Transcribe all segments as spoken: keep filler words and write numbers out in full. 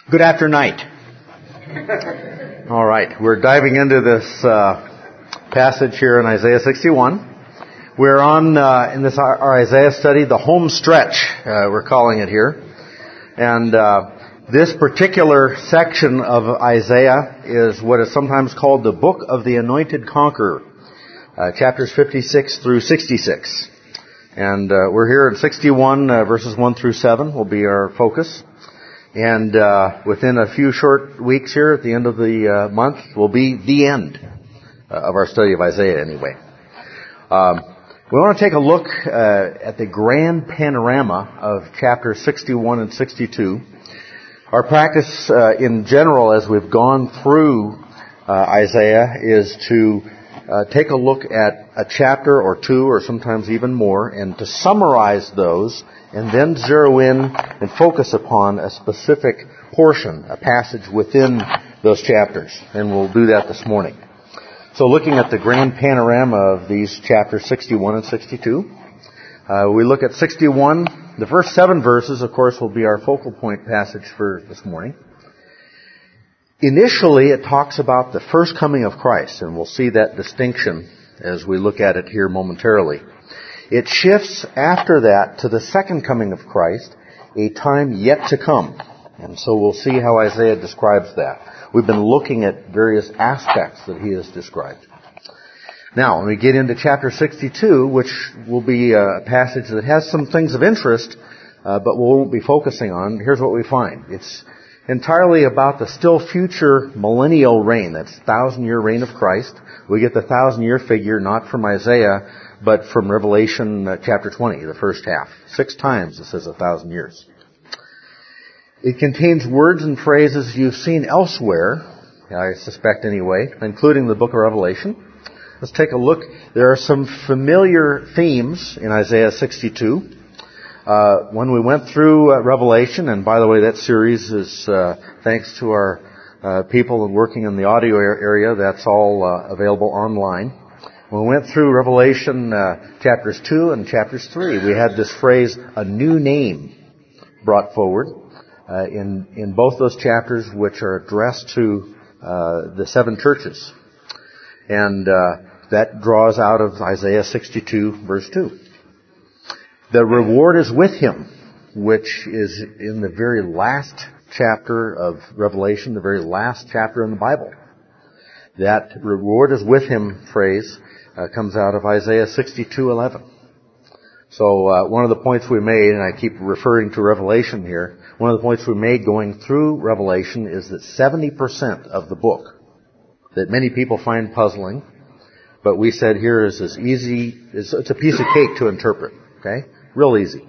Good after night. All right, we're diving into this uh, passage here in Isaiah sixty-one. We're on, uh, in this our Isaiah study, the home stretch, uh, we're calling it here. And uh, this particular section of Isaiah is what is sometimes called the Book of the Anointed Conqueror, uh, chapters fifty-six through sixty-six. And uh, we're here in sixty-one, uh, verses one through seven will be our focus. And uh, within a few short weeks here, at the end of the uh, month, will be the end uh, of our study of Isaiah anyway. Um, we want to take a look uh, at the grand panorama of chapters sixty-one and sixty-two. Our practice uh, in general as we've gone through uh, Isaiah is to uh, take a look at a chapter or two or sometimes even more and to summarize those and then zero in and focus upon a specific portion, a passage within those chapters. And we'll do that this morning. So looking at the grand panorama of these chapters sixty-one and sixty-two, uh, we look at sixty-one. The first seven verses, of course, will be our focal point passage for this morning. Initially, it talks about the first coming of Christ, and we'll see that distinction as we look at it here momentarily. It shifts after that to the second coming of Christ, a time yet to come. And so we'll see how Isaiah describes that. We've been looking at various aspects that he has described. Now, when we get into chapter sixty-two, which will be a passage that has some things of interest, uh, but we won't be focusing on, here's what we find. It's entirely about the still future millennial reign, that's thousand-year reign of Christ. We get the thousand-year figure not from Isaiah, but from Revelation uh, chapter twenty, the first half. Six times it says a thousand years. It contains words and phrases you've seen elsewhere, I suspect anyway, including the book of Revelation. Let's take a look. There are some familiar themes in Isaiah sixty-two. Uh, when we went through uh, Revelation, and by the way, that series is uh, thanks to our uh, people working in the audio area, that's all uh, available online. When we went through Revelation uh, chapters two and chapters three, we had this phrase, a new name, brought forward uh, in in both those chapters, which are addressed to uh, the seven churches. And uh, that draws out of Isaiah sixty-two, verse two. The reward is with him, which is in the very last chapter of Revelation, the very last chapter in the Bible. That reward is with him phrase uh, comes out of Isaiah sixty-two eleven. So uh, one of the points we made, and I keep referring to Revelation here, one of the points we made going through Revelation is that seventy percent of the book that many people find puzzling, but we said here is as easy, it's, it's a piece of cake to interpret, okay? Real easy.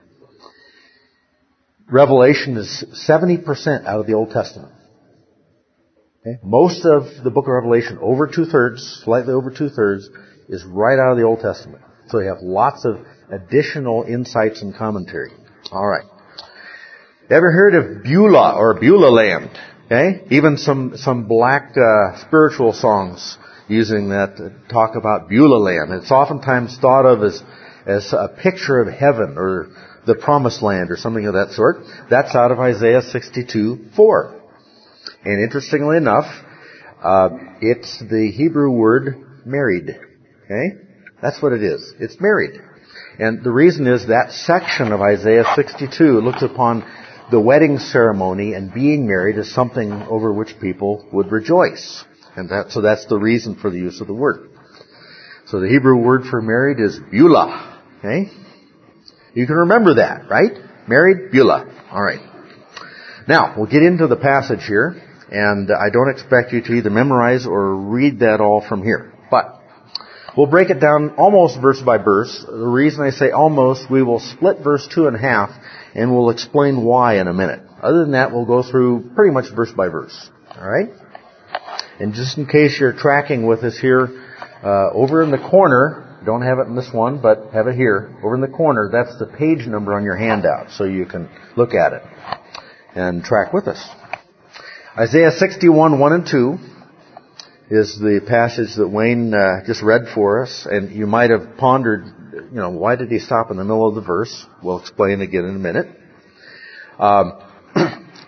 Revelation is seventy percent out of the Old Testament. Okay? Most of the book of Revelation, over two-thirds, slightly over two-thirds, is right out of the Old Testament. So you have lots of additional insights and commentary. All right. Ever heard of Beulah or Beulah land? Okay? Even some, some black uh, spiritual songs using that to talk about Beulah land. It's oftentimes thought of as, as a picture of heaven or the promised land or something of that sort. That's out of Isaiah sixty-two four. And interestingly enough, uh, it's the Hebrew word married. Okay? That's what it is. It's married. And the reason is that section of Isaiah sixty-two looks upon the wedding ceremony and being married as something over which people would rejoice. And that, so that's the reason for the use of the word. So the Hebrew word for married is Beulah. Okay? You can remember that, right? Married, Beulah. All right. Now, we'll get into the passage here, and I don't expect you to either memorize or read that all from here. But we'll break it down almost verse by verse. The reason I say almost, we will split verse two in half, and we'll explain why in a minute. Other than that, we'll go through pretty much verse by verse. All right? And just in case you're tracking with us here, uh, over in the corner, don't have it in this one, but have it here. Over in the corner, that's the page number on your handout, so you can look at it and track with us. Isaiah sixty-one, one and two is the passage that Wayne uh, just read for us, and you might have pondered, you know, why did he stop in the middle of the verse? We'll explain again in a minute. Um,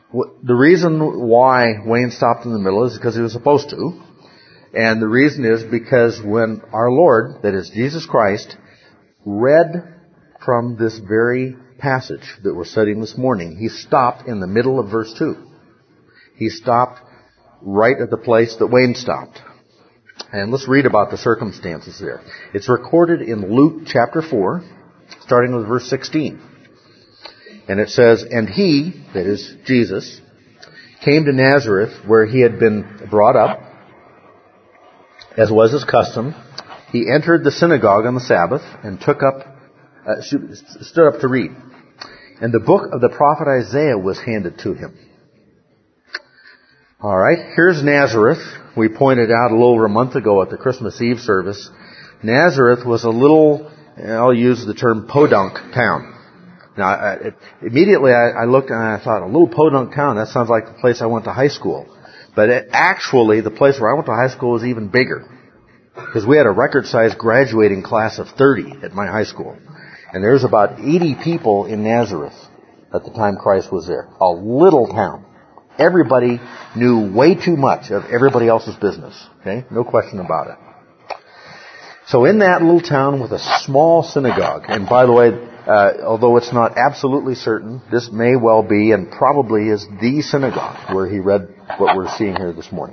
The reason why Wayne stopped in the middle is because he was supposed to. And the reason is because when our Lord, that is Jesus Christ, read from this very passage that we're studying this morning, he stopped in the middle of verse two. He stopped right at the place that Wayne stopped. And let's read about the circumstances there. It's recorded in Luke chapter four, starting with verse sixteen. And it says, "And he," that is Jesus, "came to Nazareth, where he had been brought up, as was his custom. He entered the synagogue on the Sabbath and took up, uh, stood up to read. And the book of the prophet Isaiah was handed to him." All right, here's Nazareth. We pointed out a little over a month ago at the Christmas Eve service. Nazareth was a little, I'll use the term podunk town. Now, I, it, immediately I, I looked and I thought, a little podunk town, that sounds like the place I went to high school. But it, actually, the place where I went to high school was even bigger. Because we had a record-sized graduating class of thirty at my high school. And there's about eighty people in Nazareth at the time Christ was there. A little town. Everybody knew way too much of everybody else's business. Okay? No question about it. So in that little town with a small synagogue, and by the way, uh, although it's not absolutely certain, this may well be and probably is the synagogue where he read what we're seeing here this morning.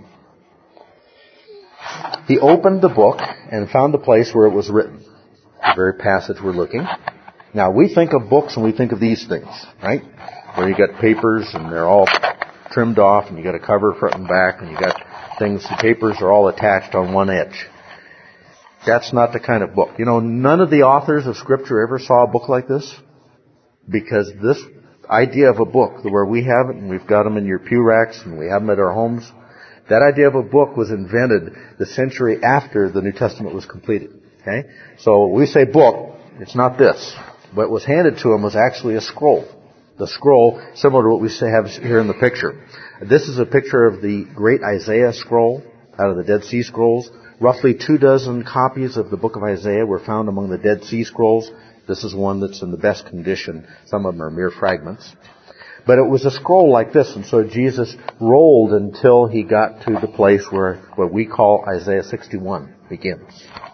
He opened the book and found the place where it was written. The very passage we're looking. Now, we think of books and we think of these things, right? Where you got papers and they're all trimmed off and you got a cover front and back and you got things, the papers are all attached on one edge. That's not the kind of book. You know, none of the authors of Scripture ever saw a book like this, because this idea of a book, where we have it and we've got them in your pew racks and we have them at our homes, that idea of a book was invented the century after the New Testament was completed. Okay? So when we say book, it's not this. What was handed to him was actually a scroll. The scroll, similar to what we have here in the picture. This is a picture of the great Isaiah scroll out of the Dead Sea Scrolls. Roughly two dozen copies of the book of Isaiah were found among the Dead Sea Scrolls. This is one that's in the best condition. Some of them are mere fragments. But it was a scroll like this, and so Jesus rolled until he got to the place where what we call Isaiah sixty-one begins.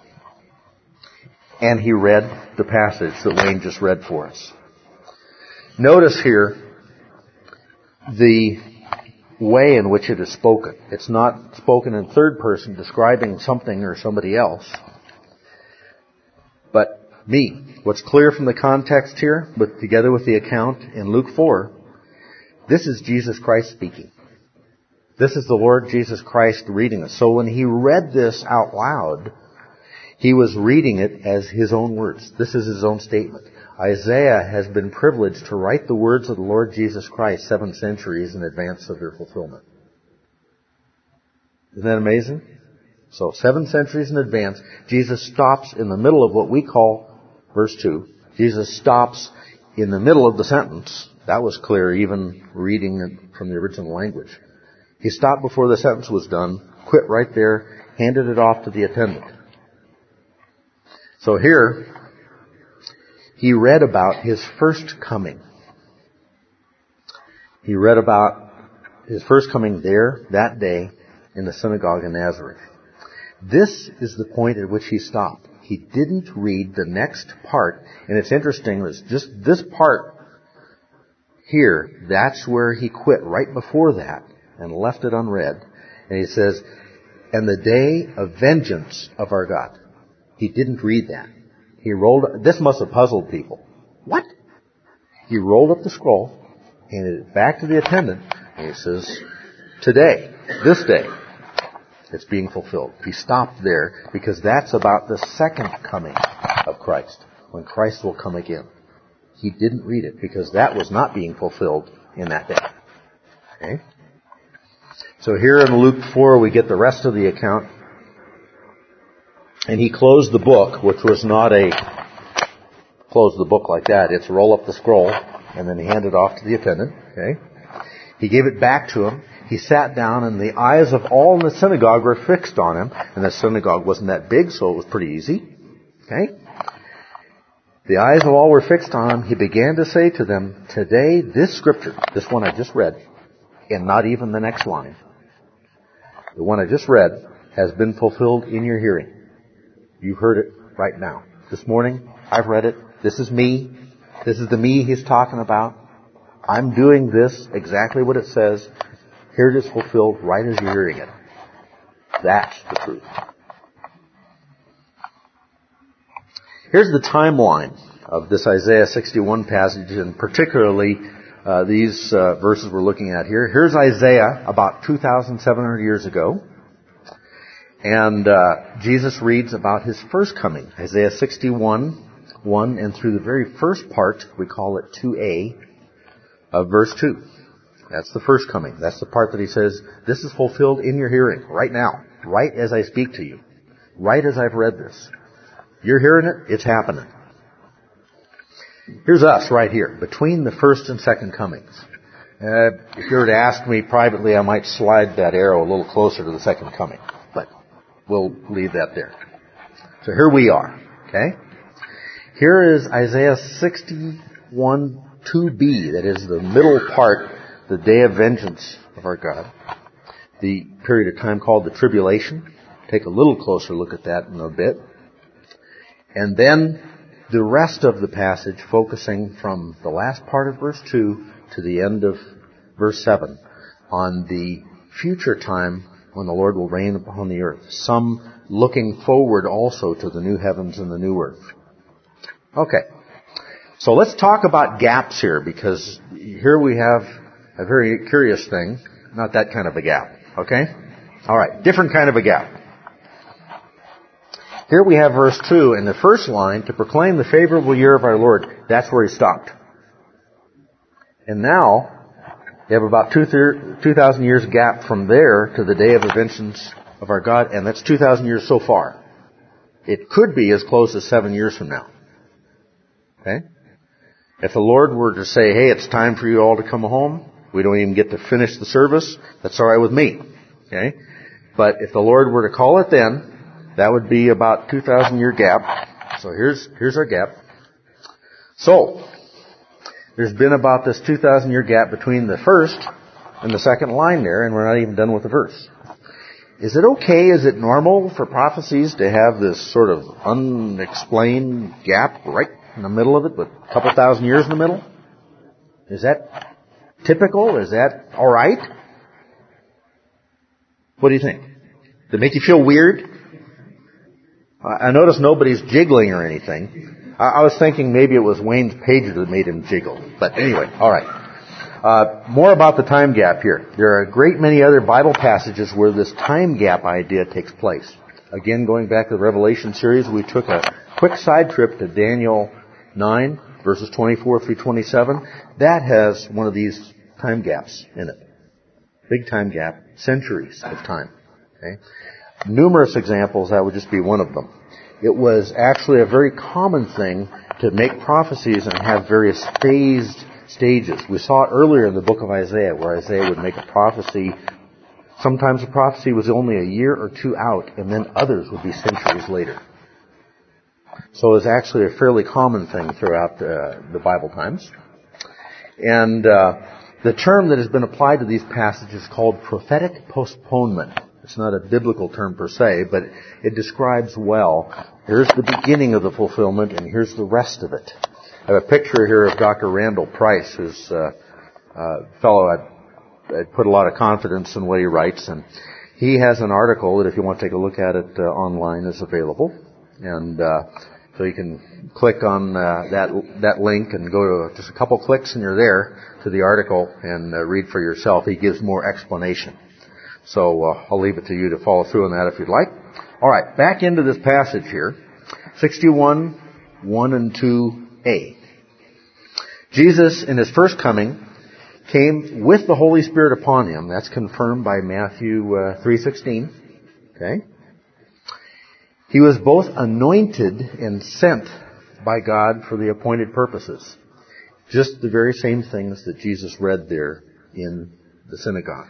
And he read the passage that Wayne just read for us. Notice here the way in which it is spoken. It's not spoken in third person describing something or somebody else, but me. What's clear from the context here, but together with the account in Luke four, this is Jesus Christ speaking. This is the Lord Jesus Christ reading it. So when he read this out loud, he was reading it as his own words. This is his own statement. Isaiah has been privileged to write the words of the Lord Jesus Christ seven centuries in advance of their fulfillment. Isn't that amazing? So seven centuries in advance, Jesus stops in the middle of what we call, verse two, Jesus stops in the middle of the sentence. That was clear even reading it from the original language. He stopped before the sentence was done, quit right there, handed it off to the attendant. So here, he read about his first coming. He read about his first coming there, that day, in the synagogue in Nazareth. This is the point at which he stopped. He didn't read the next part. And it's interesting, it's just this part here, that's where he quit right before that and left it unread. And he says, "And the day of vengeance of our God." He didn't read that. He rolled, this must have puzzled people. What? He rolled up the scroll, handed it back to the attendant, and he says, "Today, this day, it's being fulfilled." He stopped there because that's about the second coming of Christ, when Christ will come again. He didn't read it because that was not being fulfilled in that day. Okay? So here in Luke four, we get the rest of the account. And he closed the book, which was not a close the book like that. It's roll up the scroll, and then he handed it off to the attendant. Okay? He gave it back to him. He sat down, and the eyes of all in the synagogue were fixed on him. And the synagogue wasn't that big, so it was pretty easy. Okay? The eyes of all were fixed on him. He began to say to them, "Today, this scripture," this one I just read, and not even the next line. The one I just read has been fulfilled in your hearing. You've heard it right now. This morning, I've read it. This is me. This is the me he's talking about. I'm doing this, exactly what it says. Here it is fulfilled right as you're hearing it. That's the truth. Here's the timeline of this Isaiah sixty-one passage, and particularly uh, these uh, verses we're looking at here. Here's Isaiah about two thousand seven hundred years ago. And uh, Jesus reads about his first coming. Isaiah sixty-one, one, and through the very first part, we call it two A, of verse two. That's the first coming. That's the part that he says, this is fulfilled in your hearing, right now, right as I speak to you, right as I've read this. You're hearing it, it's happening. Here's us right here, between the first and second comings. Uh, if you were to ask me privately, I might slide that arrow a little closer to the second coming. But we'll leave that there. So here we are, okay? Here is Isaiah sixty-one, two B, that is the middle part, the day of vengeance of our God. The period of time called the tribulation. Take a little closer look at that in a bit. And then the rest of the passage focusing from the last part of verse two to the end of verse seven on the future time when the Lord will reign upon the earth. Some looking forward also to the new heavens and the new earth. Okay. So let's talk about gaps here, because here we have a very curious thing. Not that kind of a gap. Okay? Alright. Different kind of a gap. Here we have verse two, in the first line, to proclaim the favorable year of our Lord. That's where he stopped. And now, you have about two thousand years gap from there to the day of the vengeance of our God, and that's two thousand years so far. It could be as close as seven years from now. Okay? If the Lord were to say, hey, it's time for you all to come home, we don't even get to finish the service, that's all right with me. Okay? But if the Lord were to call it then, that would be about two thousand year gap. So here's, here's our gap. So, there's been about this two thousand year gap between the first and the second line there, and we're not even done with the verse. Is it okay, is it normal for prophecies to have this sort of unexplained gap right in the middle of it, with a couple thousand years in the middle? Is that typical? Is that alright? What do you think? Does it make you feel weird? I notice nobody's jiggling or anything. I was thinking maybe it was Wayne's pager that made him jiggle. But anyway, alright. Uh, more about the time gap here. There are a great many other Bible passages where this time gap idea takes place. Again, going back to the Revelation series, we took a quick side trip to Daniel nine, verses twenty-four through twenty-seven. That has one of these time gaps in it. Big time gap. Centuries of time. Okay? Numerous examples, that would just be one of them. It was actually a very common thing to make prophecies and have various phased stages. We saw it earlier in the book of Isaiah, where Isaiah would make a prophecy. Sometimes the prophecy was only a year or two out, and then others would be centuries later. So it was actually a fairly common thing throughout uh, the Bible times. And uh, the term that has been applied to these passages is called prophetic postponement. It's not a biblical term per se, but it describes well, here's the beginning of the fulfillment, and here's the rest of it. I have a picture here of Doctor Randall Price, who's uh, a fellow I, I put a lot of confidence in what he writes, and he has an article that if you want to take a look at it uh, online is available, and uh, so you can click on uh, that that link and go to just a couple clicks and you're there to the article and uh, read for yourself. He gives more explanation. So uh, I'll leave it to you to follow through on that if you'd like. All right, back into this passage here, sixty-one, one and two A. Jesus, in his first coming, came with the Holy Spirit upon him. That's confirmed by Matthew uh, three sixteen. Okay. He was both anointed and sent by God for the appointed purposes. Just the very same things that Jesus read there in the synagogue.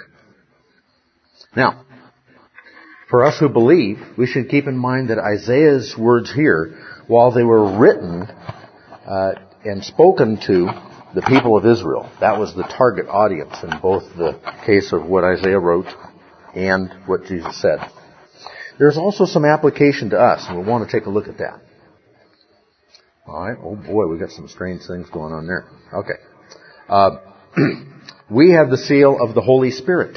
Now, for us who believe, we should keep in mind that Isaiah's words here, while they were written uh, and spoken to the people of Israel. That was the target audience in both the case of what Isaiah wrote and what Jesus said. There's also some application to us, and we want to take a look at that. All right. Oh boy, we got some strange things going on there. Okay. Uh, we have the seal of the Holy Spirit.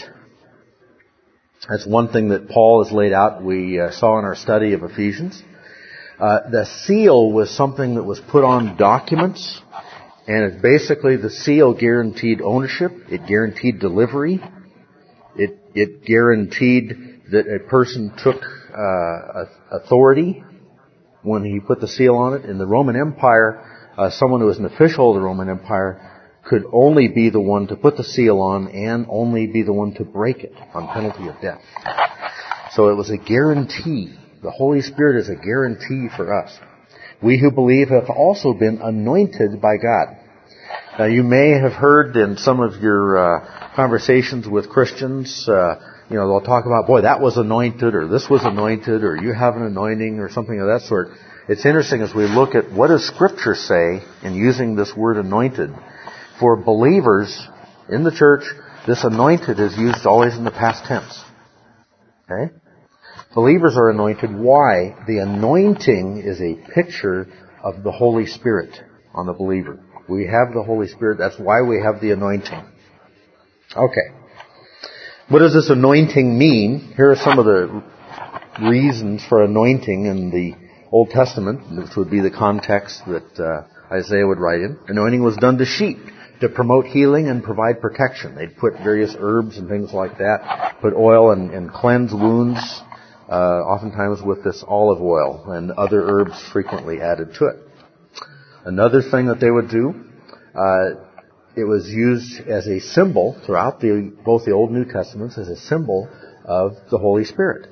That's one thing that Paul has laid out. We uh, saw in our study of Ephesians. Uh, the seal was something that was put on documents, and it basically, the seal guaranteed ownership. It guaranteed delivery. It, it guaranteed that a person took uh, authority when he put the seal on it. In the Roman Empire, uh, someone who was an official of the Roman Empire could only be the one to put the seal on and only be the one to break it on penalty of death. So it was a guarantee. The Holy Spirit is a guarantee for us. We who believe have also been anointed by God. Now you may have heard in some of your uh, conversations with Christians, uh, you know, they'll talk about, boy, that was anointed, or this was anointed, or you have an anointing, or something of that sort. It's interesting as we look at what does Scripture say in using this word anointed. For believers in the church, this anointed is used always in the past tense. Okay? Believers are anointed. Why? The anointing is a picture of the Holy Spirit on the believer. We have the Holy Spirit. That's why we have the anointing. Okay. What does this anointing mean? Here are some of the reasons for anointing in the Old Testament, which would be the context that uh, Isaiah would write in. Anointing was done to sheep to promote healing and provide protection. They'd put various herbs and things like that, put oil and, and cleanse wounds, uh, oftentimes with this olive oil and other herbs frequently added to it. Another thing that they would do, uh, it was used as a symbol throughout the, both the Old and New Testaments as a symbol of the Holy Spirit.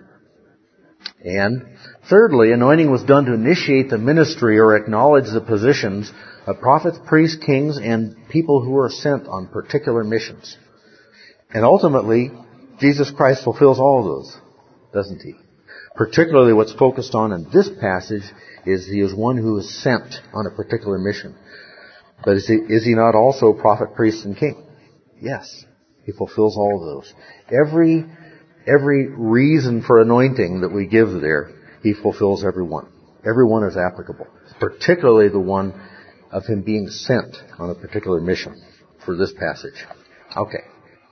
And thirdly, anointing was done to initiate the ministry or acknowledge the positions of prophets, priests, kings, and people who are sent on particular missions. And ultimately, Jesus Christ fulfills all of those, doesn't he? Particularly what's focused on in this passage is he is one who is sent on a particular mission. But is he, is he not also prophet, priest, and king? Yes, he fulfills all of those. Every Every reason for anointing that we give there, he fulfills every one. Every one is applicable. Particularly the one of him being sent on a particular mission for this passage. Okay.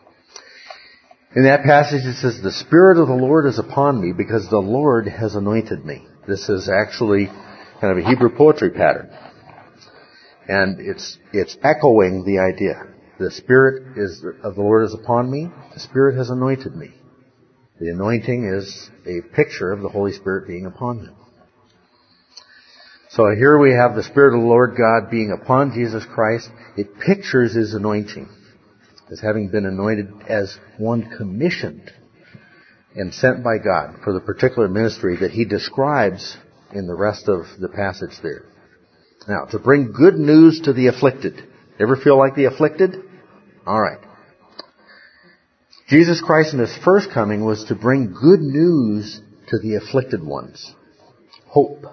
In that passage it says, the Spirit of the Lord is upon me because the Lord has anointed me. This is actually kind of a Hebrew poetry pattern. And it's, it's echoing the idea. The Spirit is, of the Lord is upon me. The Spirit has anointed me. The anointing is a picture of the Holy Spirit being upon him. So here we have the Spirit of the Lord God being upon Jesus Christ. It pictures his anointing as having been anointed as one commissioned and sent by God for the particular ministry that he describes in the rest of the passage there. Now, to bring good news to the afflicted. Ever feel like the afflicted? All right. Jesus Christ in his first coming was to bring good news to the afflicted ones. Hope.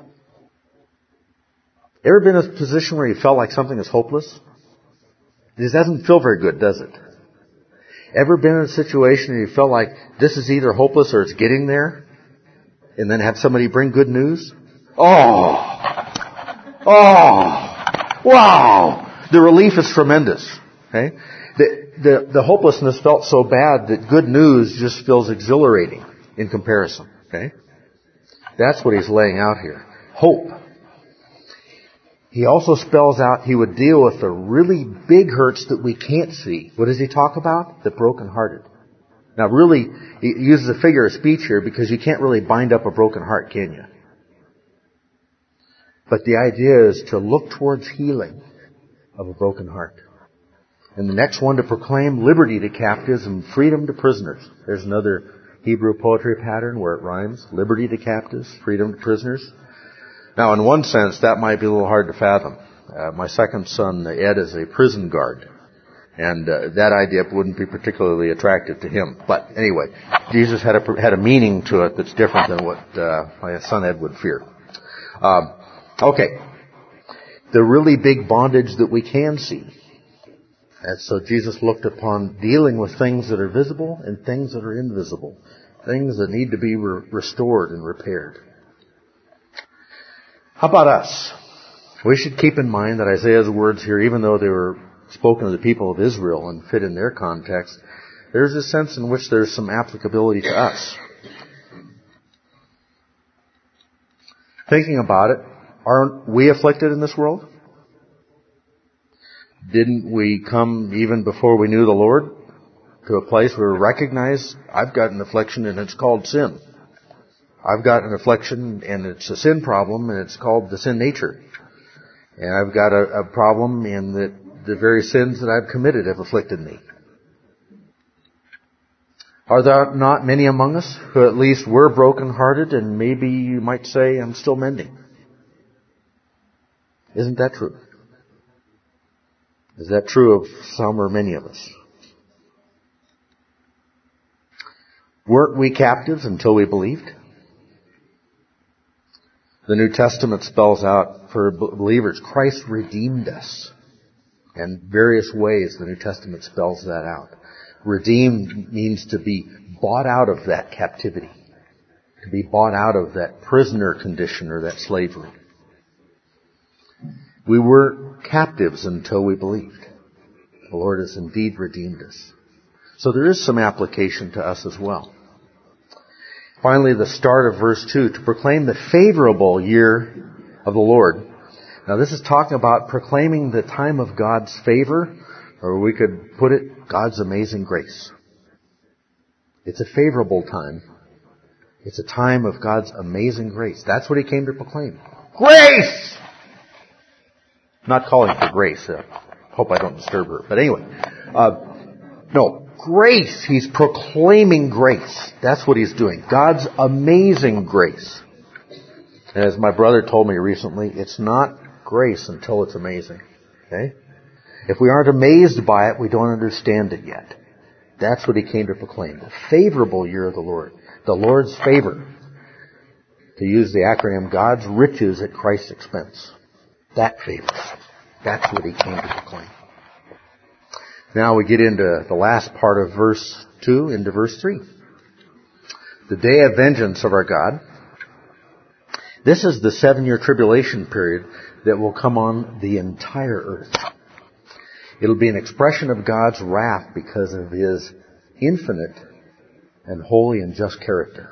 Ever been in a position where you felt like something is hopeless? It doesn't feel very good, does it? Ever been in a situation where you felt like this is either hopeless or it's getting there? And then have somebody bring good news? Oh! Oh! Wow! The relief is tremendous. Okay? The, the, the hopelessness felt so bad that good news just feels exhilarating in comparison. Okay? That's what he's laying out here. Hope. He also spells out he would deal with the really big hurts that we can't see. What does he talk about? The brokenhearted. Now really, he uses a figure of speech here because you can't really bind up a broken heart, can you? But the idea is to look towards healing of a broken heart. And the next one, to proclaim liberty to captives and freedom to prisoners. There's another Hebrew poetry pattern where it rhymes. Liberty to captives, freedom to prisoners. Now, in one sense, that might be a little hard to fathom. Uh, my second son, Ed, is a prison guard. And uh, that idea wouldn't be particularly attractive to him. But anyway, Jesus had a, had a meaning to it that's different than what uh, my son Ed would fear. Um, okay. The really big bondage that we can see. And so Jesus looked upon dealing with things that are visible and things that are invisible. Things that need to be re- restored and repaired. How about us? We should keep in mind that Isaiah's words here, even though they were spoken to the people of Israel and fit in their context, there's a sense in which there's some applicability to us. Thinking about it, aren't we afflicted in this world? Didn't we come even before we knew the Lord to a place where we recognize I've got an affliction and it's called sin. I've got an affliction and it's a sin problem and it's called the sin nature. And I've got a, a problem in that the very sins that I've committed have afflicted me. Are there not many among us who at least were brokenhearted and maybe you might say I'm still mending? Isn't that true? Is that true of some or many of us? Weren't we captives until we believed? The New Testament spells out for believers, Christ redeemed us. And various ways the New Testament spells that out. Redeemed means to be bought out of that captivity. To be bought out of that prisoner condition or that slavery. We were captives until we believed. The Lord has indeed redeemed us. So there is some application to us as well. Finally, the start of verse two, to proclaim the favorable year of the Lord. Now this is talking about proclaiming the time of God's favor, or we could put it, God's amazing grace. It's a favorable time. It's a time of God's amazing grace. That's what He came to proclaim. Grace! Not calling for grace. Uh, hope I don't disturb her. But anyway, uh, no, grace. He's proclaiming grace. That's what He's doing. God's amazing grace. And as my brother told me recently, it's not grace until it's amazing. Okay? If we aren't amazed by it, we don't understand it yet. That's what He came to proclaim. The favorable year of the Lord. The Lord's favor. To use the acronym, God's riches at Christ's expense. That favor. That's what He came to proclaim. Now we get into the last part of verse two, into verse three. The day of vengeance of our God. This is the seven-year tribulation period that will come on the entire earth. It'll be an expression of God's wrath because of His infinite and holy and just character.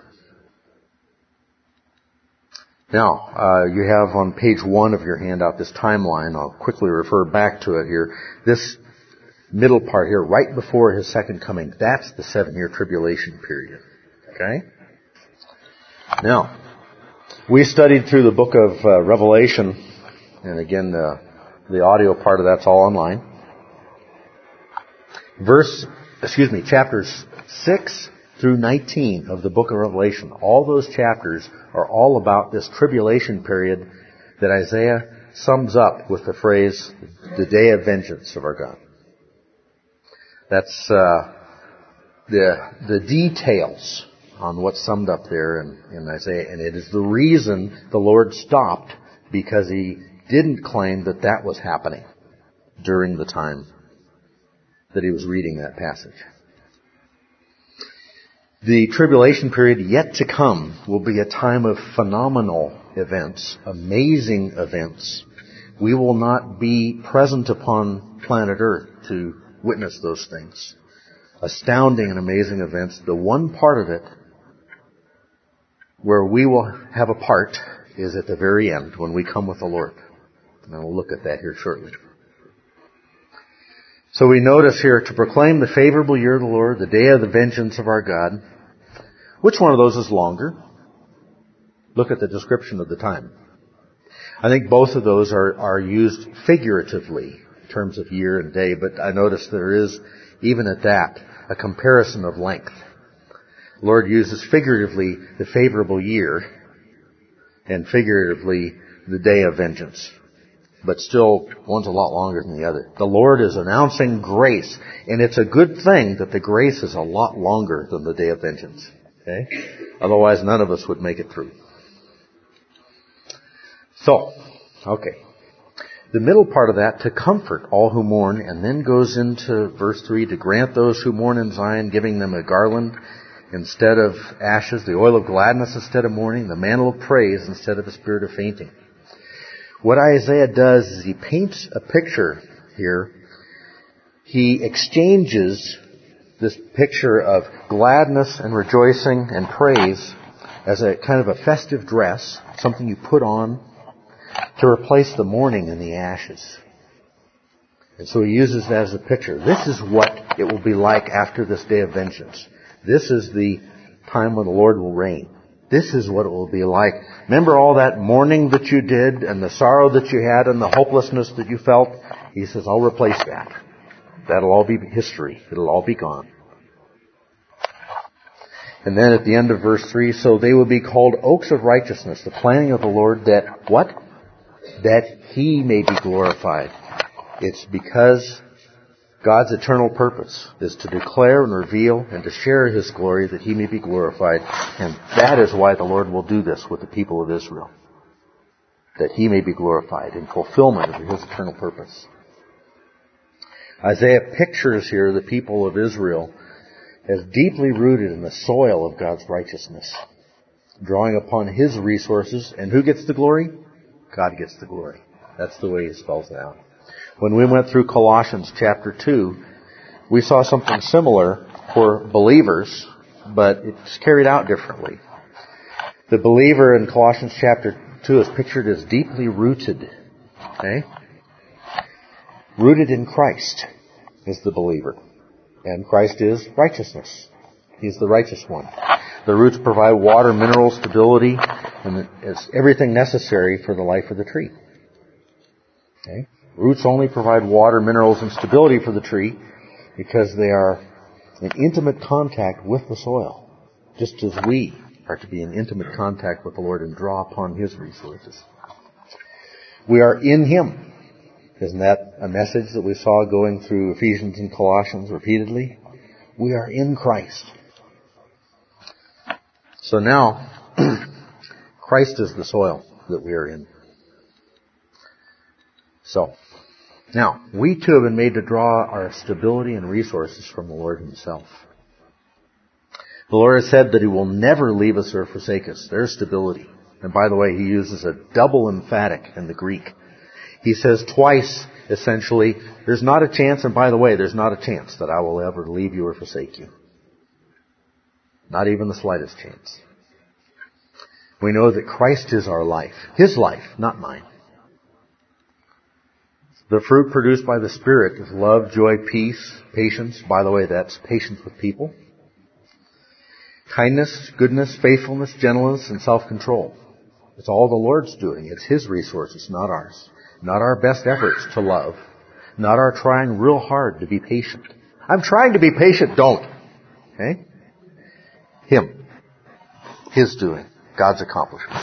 Now, uh, you have on page one of your handout this timeline. I'll quickly refer back to it here. This middle part here, right before His second coming, that's the seven-year tribulation period. Okay? Now, we studied through the book of uh, Revelation, and again, uh, the audio part of that's all online. Verse, excuse me, chapters six through nineteen of the book of Revelation. All those chapters are all about this tribulation period that Isaiah sums up with the phrase, the day of vengeance of our God. That's uh, the the details on what's summed up there in, in Isaiah. And it is the reason the Lord stopped, because He didn't claim that that was happening during the time that He was reading that passage. The tribulation period yet to come will be a time of phenomenal events, amazing events. We will not be present upon planet Earth to witness those things. Astounding and amazing events. The one part of it where we will have a part is at the very end, when we come with the Lord. And we'll look at that here shortly. So we notice here, to proclaim the favorable year of the Lord, the day of the vengeance of our God. Which one of those is longer? Look at the description of the time. I think both of those are, are used figuratively in terms of year and day, but I notice there is, even at that, a comparison of length. The Lord uses figuratively the favorable year and figuratively the day of vengeance. But still, one's a lot longer than the other. The Lord is announcing grace, and it's a good thing that the grace is a lot longer than the day of vengeance. Okay? Otherwise, none of us would make it through. So, okay. The middle part of that, to comfort all who mourn, and then goes into verse three, to grant those who mourn in Zion, giving them a garland instead of ashes, the oil of gladness instead of mourning, the mantle of praise instead of a spirit of fainting. What Isaiah does is he paints a picture here. He exchanges this picture of gladness and rejoicing and praise as a kind of a festive dress, something you put on to replace the mourning and the ashes. And so he uses that as a picture. This is what it will be like after this day of vengeance. This is the time when the Lord will reign. This is what it will be like. Remember all that mourning that you did and the sorrow that you had and the hopelessness that you felt? He says, I'll replace that. That'll all be history. It'll all be gone. And then at the end of verse three, so they will be called oaks of righteousness, the planting of the Lord, that what? That He may be glorified. It's because God's eternal purpose is to declare and reveal and to share His glory that He may be glorified. And that is why the Lord will do this with the people of Israel. That He may be glorified in fulfillment of His eternal purpose. Isaiah pictures here the people of Israel as deeply rooted in the soil of God's righteousness, drawing upon His resources. And who gets the glory? God gets the glory. That's the way He spells it out. When we went through Colossians chapter two, we saw something similar for believers, but it's carried out differently. The believer in Colossians chapter two is pictured as deeply rooted. Okay? Rooted in Christ is the believer. And Christ is righteousness. He's the righteous one. The roots provide water, minerals, stability, and it's everything necessary for the life of the tree. Okay? Roots only provide water, minerals, and stability for the tree because they are in intimate contact with the soil, just as we are to be in intimate contact with the Lord and draw upon His resources. We are in Him. Isn't that a message that we saw going through Ephesians and Colossians repeatedly? We are in Christ. So now, Christ is the soil that we are in. So, now, we too have been made to draw our stability and resources from the Lord Himself. The Lord has said that He will never leave us or forsake us. There's stability. And by the way, He uses a double emphatic in the Greek. He says twice, essentially, there's not a chance, and by the way, there's not a chance that I will ever leave you or forsake you. Not even the slightest chance. We know that Christ is our life. His life, not mine. The fruit produced by the Spirit is love, joy, peace, patience. By the way, that's patience with people. Kindness, goodness, faithfulness, gentleness, and self-control. It's all the Lord's doing. It's His resources, not ours. Not our best efforts to love. Not our trying real hard to be patient. I'm trying to be patient. Don't. Okay? Him. His doing. God's accomplishment.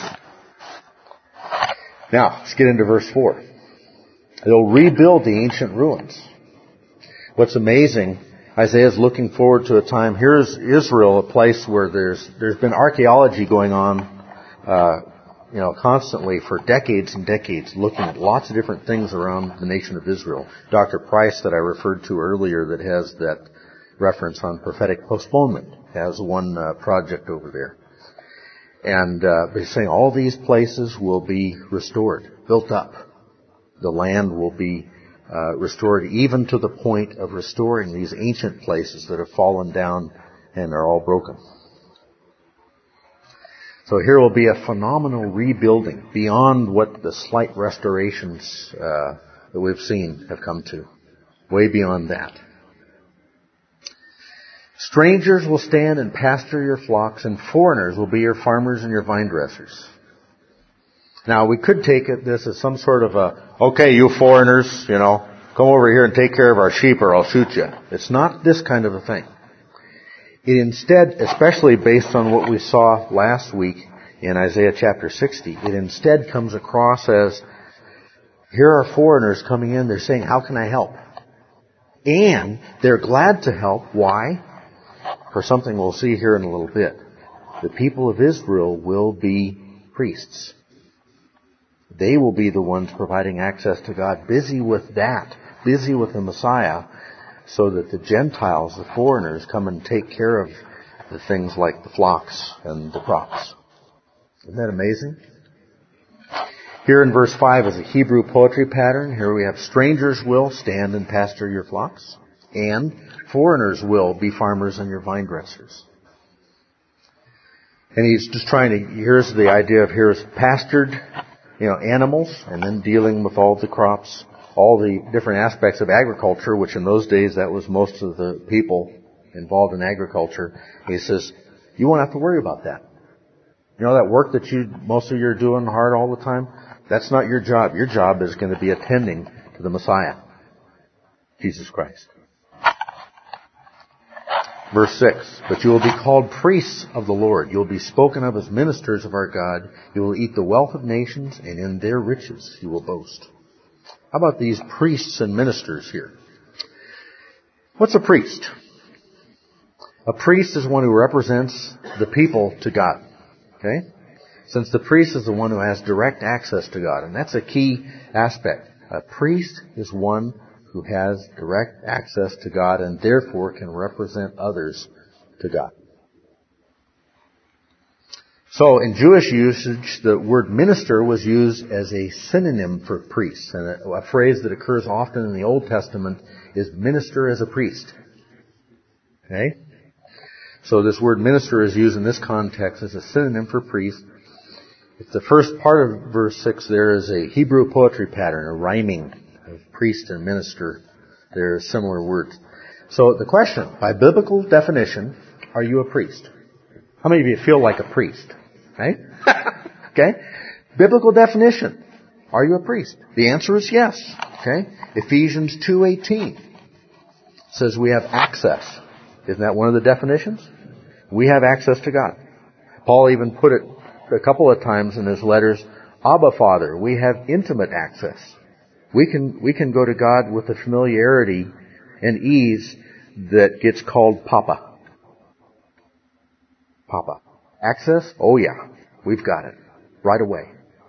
Now, let's get into verse four. They'll rebuild the ancient ruins. What's amazing, Isaiah is looking forward to a time. Here's Israel, a place where there's there's been archaeology going on, uh, you know, constantly for decades and decades, looking at lots of different things around the nation of Israel. Doctor Price, that I referred to earlier, that has that reference on prophetic postponement, has one uh, project over there. And uh, he's saying all these places will be restored, built up. The land will be uh, restored, even to the point of restoring these ancient places that have fallen down and are all broken. So here will be a phenomenal rebuilding beyond what the slight restorations uh, that we've seen have come to. Way beyond that. Strangers will stand and pasture your flocks, and foreigners will be your farmers and your vine dressers. Now, we could take it, this as some sort of a, okay, you foreigners, you know, come over here and take care of our sheep or I'll shoot you. It's not this kind of a thing. It instead, especially based on what we saw last week in Isaiah chapter sixty, it instead comes across as, here are foreigners coming in, they're saying, how can I help? And they're glad to help. Why? For something we'll see here in a little bit. The people of Israel will be priests. They will be the ones providing access to God, busy with that, busy with the Messiah, so that the Gentiles, the foreigners, come and take care of the things like the flocks and the crops. Isn't that amazing? Here in verse five is a Hebrew poetry pattern. Here we have strangers will stand and pasture your flocks, and foreigners will be farmers and your vine dressers. And he's just trying to, here's the idea of here's pastured, you know, animals, and then dealing with all the crops, all the different aspects of agriculture, which in those days that was most of the people involved in agriculture. He says, you won't have to worry about that. You know that work that you, most of you are doing hard all the time? That's not your job. Your job is going to be attending to the Messiah, Jesus Christ. Verse six, but you will be called priests of the Lord. You will be spoken of as ministers of our God. You will eat the wealth of nations, and in their riches you will boast. How about these priests and ministers here? What's a priest? A priest is one who represents the people to God. Okay? Since the priest is the one who has direct access to God, and that's a key aspect. A priest is one who has direct access to God and therefore can represent others to God. So in Jewish usage, the word minister was used as a synonym for priest. And a, a phrase that occurs often in the Old Testament is minister as a priest. Okay? So this word minister is used in this context as a synonym for priest. If the first part of verse six there is a Hebrew poetry pattern, a rhyming of priest and minister. There are similar words. So the question, by biblical definition, are you a priest? How many of you feel like a priest? Okay? Okay? Biblical definition, are you a priest? The answer is yes. Okay? Ephesians two eighteen says we have access. Isn't that one of the definitions? We have access to God. Paul even put it a couple of times in his letters, Abba Father, we have intimate access. We can, we can go to God with the familiarity and ease that gets called Papa. Papa. Access? Oh yeah. We've got it. Right away.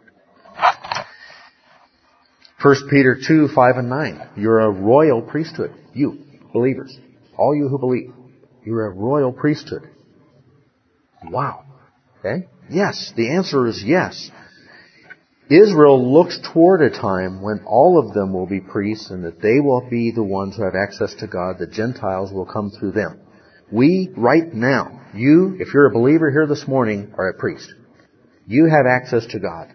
First Peter two, five and nine. You're a royal priesthood. You, believers. All you who believe. You're a royal priesthood. Wow. Okay? Yes. The answer is yes. Israel looks toward a time when all of them will be priests and that they will be the ones who have access to God. The Gentiles will come through them. We, right now, you, if you're a believer here this morning, are a priest. You have access to God.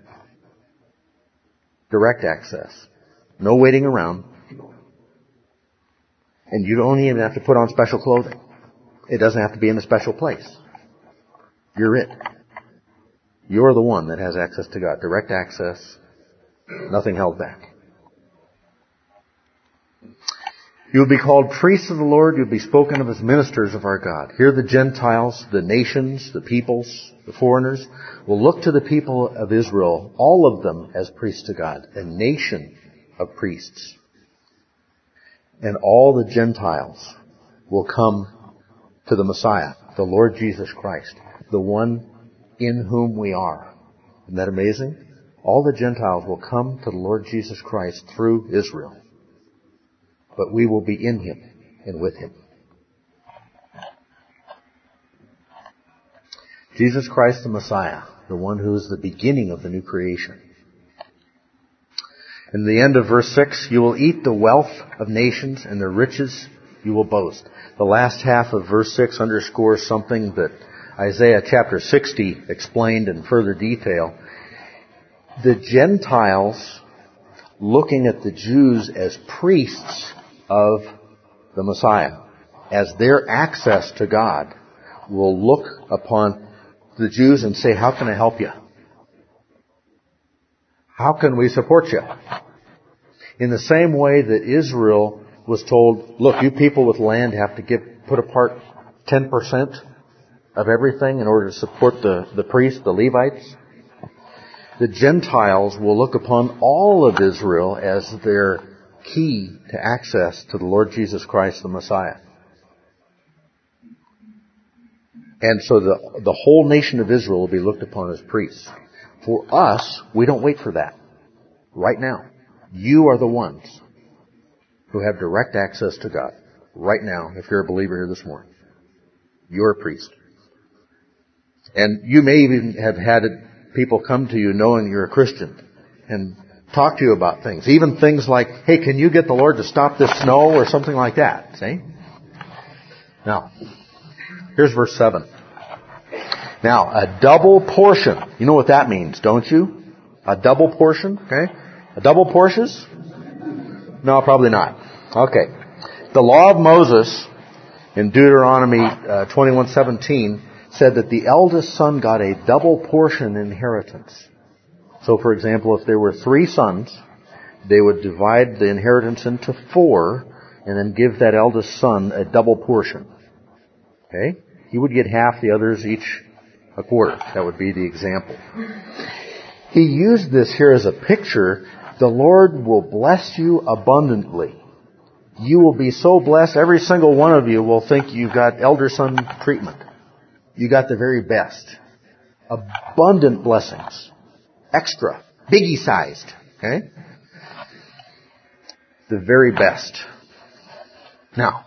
Direct access. No waiting around. And you don't even have to put on special clothing. It doesn't have to be in a special place. You're it. You're the one that has access to God. Direct access. Nothing held back. You will be called priests of the Lord. You'll be spoken of as ministers of our God. Here the Gentiles, the nations, the peoples, the foreigners will look to the people of Israel, all of them as priests to God. A nation of priests. And all the Gentiles will come to the Messiah, the Lord Jesus Christ, the one in whom we are. Isn't that amazing? All the Gentiles will come to the Lord Jesus Christ through Israel. But we will be in Him and with Him. Jesus Christ the Messiah, the one who is the beginning of the new creation. In the end of verse six, you will eat the wealth of nations and their riches you will boast. The last half of verse six underscores something that Isaiah chapter sixty explained in further detail. The Gentiles, looking at the Jews as priests of the Messiah, as their access to God, will look upon the Jews and say, how can I help you? How can we support you? In the same way that Israel was told, look, you people with land have to give, put apart ten percent of everything in order to support the, the priests, the Levites. The Gentiles will look upon all of Israel as their key to access to the Lord Jesus Christ, the Messiah. And so the, the whole nation of Israel will be looked upon as priests. For us, we don't wait for that. right now. You are the ones who have direct access to God right now if you're a believer here this morning. You're a priest. And you may even have had people come to you knowing you're a Christian and talk to you about things. Even things like, hey, can you get the Lord to stop this snow or something like that? See? Now, here's verse seven. Now, a double portion. You know what that means, don't you? A double portion, okay? A double portions? No, probably not. Okay. The law of Moses in Deuteronomy uh, twenty-one seventeen said that the eldest son got a double portion inheritance. So, for example, if there were three sons, they would divide the inheritance into four and then give that eldest son a double portion. Okay? He would get half, the others each a quarter. That would be the example. He used this here as a picture. The Lord will bless you abundantly. You will be so blessed, every single one of you will think you've got elder son treatment. You got the very best. Abundant blessings. Extra. Biggie sized. Okay? The very best. Now,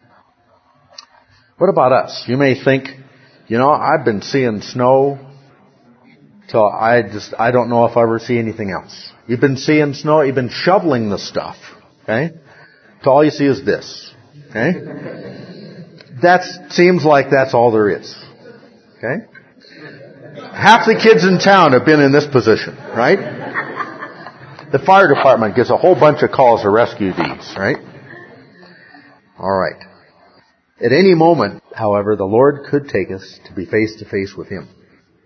what about us? You may think, you know, I've been seeing snow till I just, I don't know if I ever see anything else. You've been seeing snow, you've been shoveling the stuff. Okay? So all you see is this. Okay? That seems like that's all there is. Okay? Half the kids in town have been in this position, right? The fire department gets a whole bunch of calls to rescue these, right? All right. At any moment, however, the Lord could take us to be face to face with Him.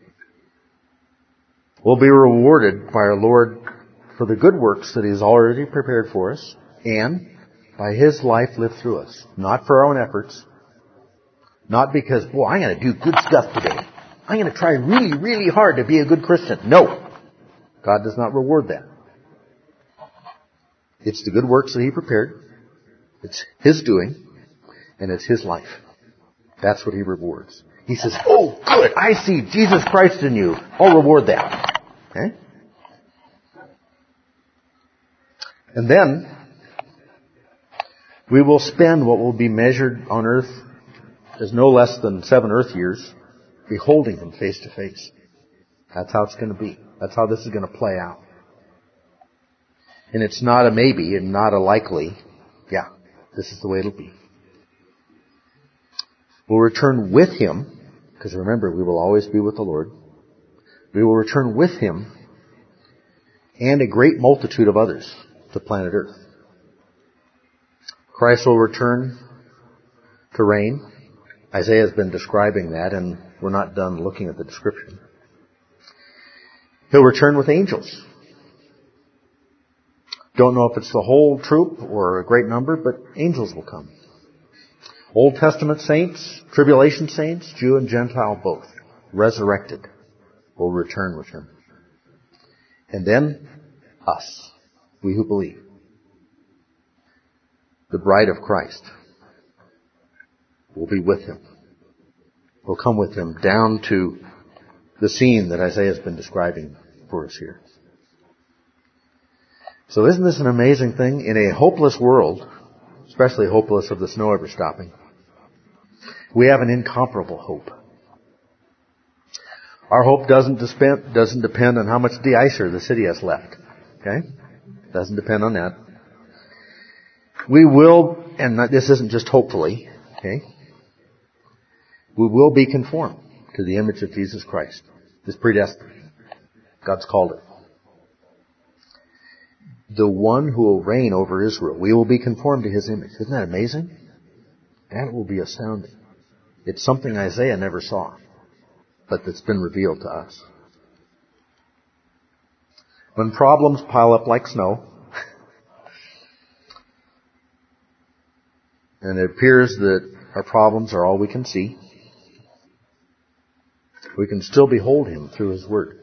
We'll be rewarded by our Lord for the good works that He has already prepared for us and by His life lived through us. Not for our own efforts. Not because, boy, I'm going to do good stuff today. I'm going to try really, really hard to be a good Christian. No. God does not reward that. It's the good works that He prepared. It's His doing. And it's His life. That's what He rewards. He says, oh, good, I see Jesus Christ in you. I'll reward that. Okay? And then, we will spend what will be measured on earth as no less than seven earth years beholding Him face to face. That's how it's going to be. That's how this is going to play out. And it's not a maybe and not a likely. Yeah, this is the way it'll be. We'll return with Him, because remember, we will always be with the Lord. We will return with Him and a great multitude of others to planet Earth. Christ will return to reign. Isaiah has been describing that, and we're not done looking at the description. He'll return with angels. Don't know if it's the whole troop or a great number, but angels will come. Old Testament saints, tribulation saints, Jew and Gentile both, resurrected, will return with Him. And then, us, we who believe. The bride of Christ will be with Him. We'll come with Him down to the scene that Isaiah has been describing for us here. So isn't this an amazing thing? In a hopeless world, especially hopeless of the snow ever stopping, we have an incomparable hope. Our hope doesn't depend, doesn't depend on how much de-icer the city has left. Okay? Doesn't depend on that. We will, and this isn't just hopefully, okay? We will be conformed to the image of Jesus Christ. It's predestined. God's called it. The one who will reign over Israel. We will be conformed to His image. Isn't that amazing? That will be astounding. It's something Isaiah never saw, but that's been revealed to us. When problems pile up like snow, and it appears that our problems are all we can see, we can still behold Him through His Word.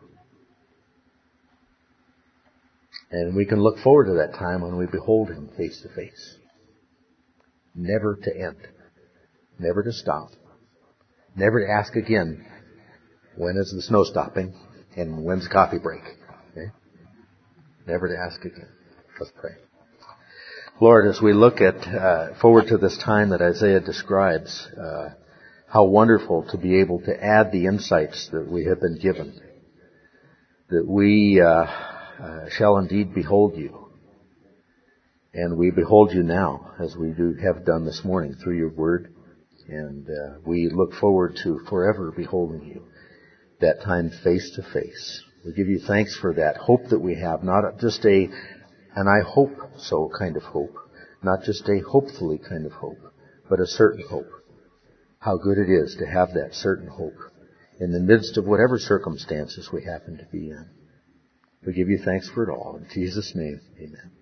And we can look forward to that time when we behold Him face to face. Never to end. Never to stop. Never to ask again, when is the snow stopping? And when's the coffee break? Okay? never to ask again. Let's pray. Lord, as we look at uh, forward to this time that Isaiah describes, uh, how wonderful to be able to add the insights that we have been given, that we uh, uh, shall indeed behold you. And we behold you now, as we do have done this morning through your word. And uh, we look forward to forever beholding you, that time face to face. We give you thanks for that hope that we have, not just a, and I hope so kind of hope, not just a hopefully kind of hope, but a certain hope. How good it is to have that certain hope in the midst of whatever circumstances we happen to be in. We give you thanks for it all. In Jesus' name, amen.